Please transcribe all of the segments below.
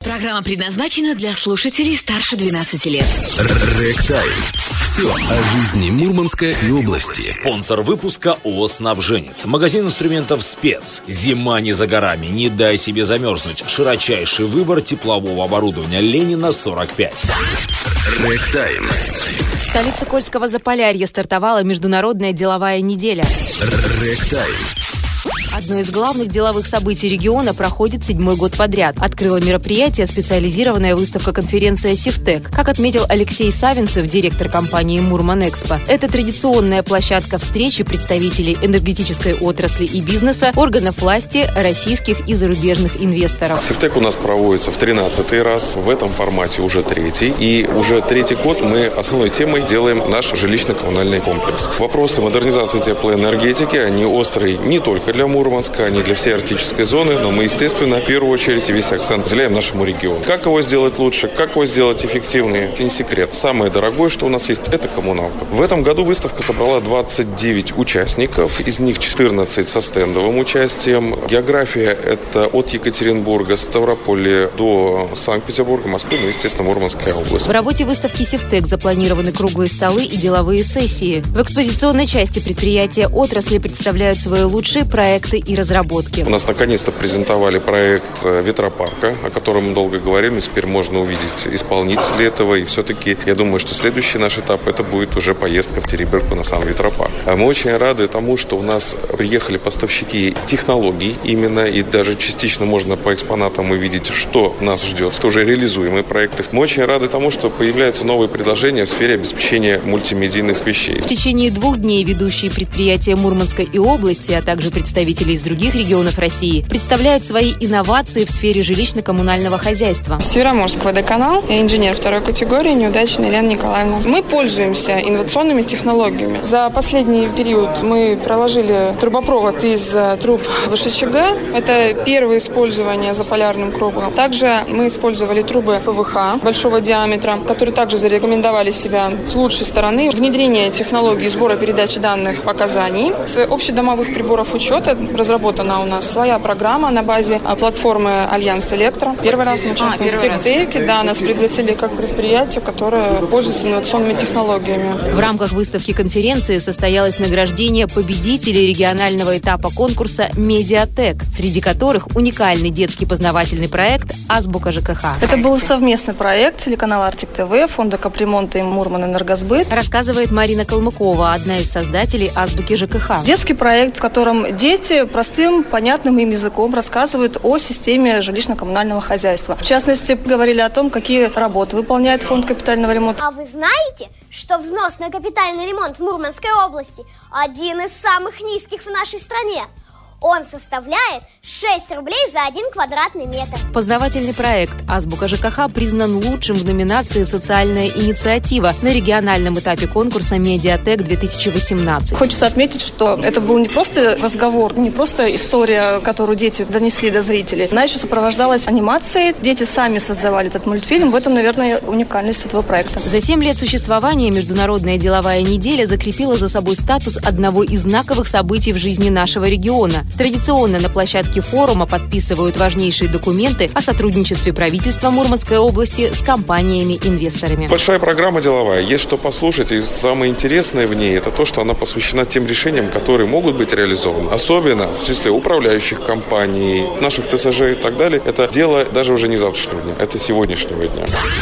Программа предназначена для слушателей старше 12 лет. Рэг-тайм. Все о жизни Мурманска и области. Спонсор выпуска ООО «Снабженец». Магазин инструментов «Спец». Зима не за горами, не дай себе замерзнуть. Широчайший выбор теплового оборудования. Ленина, 45. Рэг-тайм. В столице Кольского Заполярья стартовала международная деловая неделя. Рэг-тайм. Одно из главных деловых событий региона проходит 7-й год подряд. Открыла мероприятие специализированная выставка-конференция «Сифтек». Как отметил Алексей Савинцев, директор компании «Мурманэкспо», это традиционная площадка встречи представителей энергетической отрасли и бизнеса, органов власти, российских и зарубежных инвесторов. «Сифтек» у нас проводится в 13-й раз, в этом формате уже 3-й. И уже 3-й год мы основной темой делаем наш жилищно-коммунальный комплекс. Вопросы модернизации теплоэнергетики, они острые не только для Мурманска, а не для всей арктической зоны, но мы, естественно, в первую очередь весь акцент уделяем нашему региону. Как его сделать лучше, как его сделать эффективнее, это не секрет. Самое дорогое, что у нас есть, это коммуналка. В этом году выставка собрала 29 участников, из них 14 со стендовым участием. География – это от Екатеринбурга, Ставрополя до Санкт-Петербурга, Москвы, ну, естественно, Мурманская область. В работе выставки «Сифтек» запланированы круглые столы и деловые сессии. В экспозиционной части предприятия отрасли представляют свои лучшие проекты и разработки. У нас наконец-то презентовали проект ветропарка, о котором мы долго говорили. Теперь можно увидеть исполнителей этого. И все-таки я думаю, что следующий наш этап это будет уже поездка в Териберку на сам ветропарк. Мы очень рады тому, что у нас приехали поставщики технологий именно. И даже частично можно по экспонатам увидеть, что нас ждет. Это уже реализуемые проекты. Мы очень рады тому, что появляются новые предложения в сфере обеспечения мультимедийных вещей. В течение 2 дней ведущие предприятия Мурманской и области, а также представители из других регионов России представляют свои инновации в сфере жилищно-коммунального хозяйства. Североморск водоканал, я инженер 2 категории, Неудачная Елена Николаевна. Мы пользуемся инновационными технологиями. За последний период мы проложили трубопровод из труб ВШЧГ. Это первое использование заполярным кругом. Также мы использовали трубы ПВХ большого диаметра, которые также зарекомендовали себя с лучшей стороны. Внедрение технологий сбора и передачи данных показаний с общедомовых приборов учета. Разработана у нас своя программа на базе платформы Альянс Электро. Первый раз мы участвуем в «Сифтеке». Да, нас пригласили как предприятие, которое пользуется инновационными технологиями. В рамках выставки-конференции состоялось награждение победителей регионального этапа конкурса «Медиатек», среди которых уникальный детский познавательный проект «Азбука ЖКХ». Это был совместный проект телеканала Артик ТВ, фонда капремонта и Мурманэнергосбыт. Рассказывает Марина Калмыкова, одна из создателей «Азбуки ЖКХ». Детский проект, в котором дети простым, понятным им языком рассказывают о системе жилищно-коммунального хозяйства. В частности, говорили о том, какие работы выполняет фонд капитального ремонта. А вы знаете, что взнос на капитальный ремонт в Мурманской области один из самых низких в нашей стране? Он составляет 6 рублей за 1 квадратный метр. Познавательный проект «Азбука ЖКХ» признан лучшим в номинации «Социальная инициатива» на региональном этапе конкурса «Медиатек-2018». Хочется отметить, что это был не просто разговор, не просто история, которую дети донесли до зрителей. Она еще сопровождалась анимацией. Дети сами создавали этот мультфильм. В этом, наверное, уникальность этого проекта. За 7 лет существования Международная деловая неделя закрепила за собой статус одного из знаковых событий в жизни нашего региона. Традиционно на площадке форума подписывают важнейшие документы о сотрудничестве правительства Мурманской области с компаниями-инвесторами. Большая программа деловая, есть что послушать, и самое интересное в ней это то, что она посвящена тем решениям, которые могут быть реализованы. Особенно в числе управляющих компаний, наших ТСЖ и так далее. Это дело даже уже не завтрашнего дня, это сегодняшнего дня.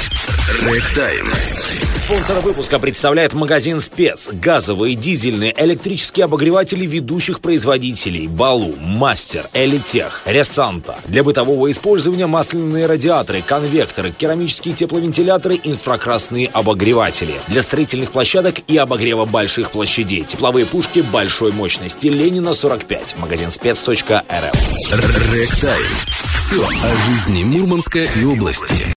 Рэг-тайм. Спонсор выпуска представляет магазин «Спец». Газовые, дизельные, электрические обогреватели ведущих производителей: Балу, Мастер, Элитех, Ресанта. Для бытового использования масляные радиаторы, конвекторы, керамические тепловентиляторы, инфракрасные обогреватели. Для строительных площадок и обогрева больших площадей. Тепловые пушки большой мощности. Ленина, 45. Магазин спец.рф. Рэг-тайм. Все о жизни Мурманска и области.